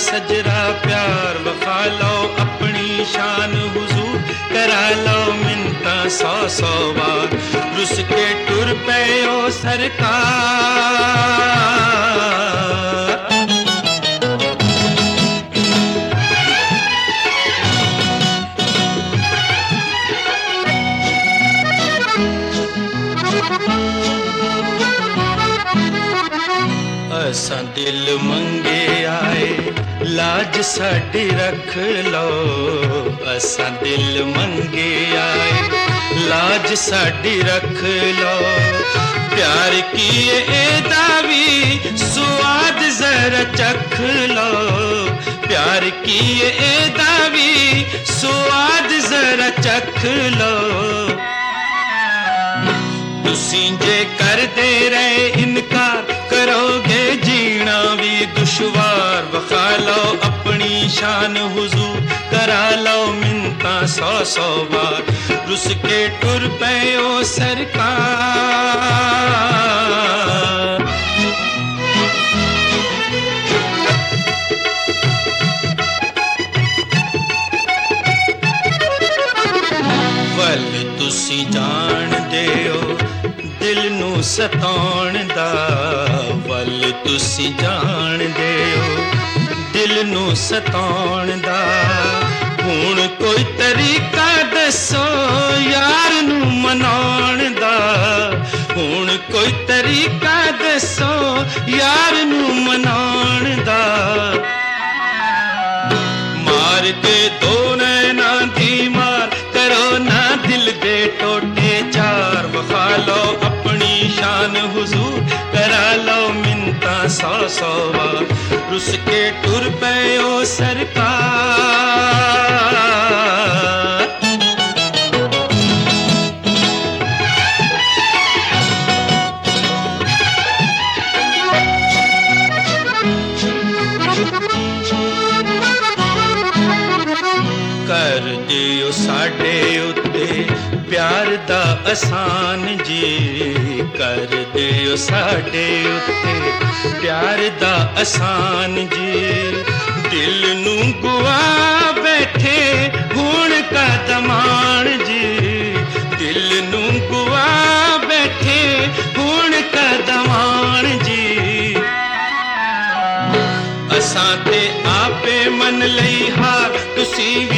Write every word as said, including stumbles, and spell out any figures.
सजरा प्यार वफा लो अपनी शान हुजूर करा लो मिन्नता सौ सौ बार रुस के टुर पे ओ सरकार। असां दिल मंगे आए लाज साडी रख लो, असां दिल मंगे आए लाज साडी रख लो। प्यार किए एदा भी स्वाद जरा चख लो, प्यार किए एदा भी स्वाद जरा चख लो। तुसी जे कर दे रहे इनकार करोगे जीना भी दुश्वार वखा लो अपनी शान हुजूर करा लो मिन्नता सौ सौ बार रुस के टुर पे ओ सरकार। वल तुसी जान देओ दिल नू सताउण दा, वल तुसी जान देओ दिल नू सताउण दा। हुण कोई तरीका दसो यार नू मनाउण दा, हुण कोई तरीका दसो यार नू मनाउण दा। मार के दो नैना दी मार करो ना दिल दे टोटे चार वखा लो अपनी शान हुजूर करा लो मिन्नता सौ सौ बार रुस के टुर पे ओ सरकार। कर दियो साडे उत्ते प्यार दा आसान जी, कर दियो साडे उत्ते प्यार दा आसान जी। दिल नू गुआ बैठे हुण का दमान जी, दिल नू गुआ बैठे हुण का दमान जी। असां ते आपे मन लई हार तुसी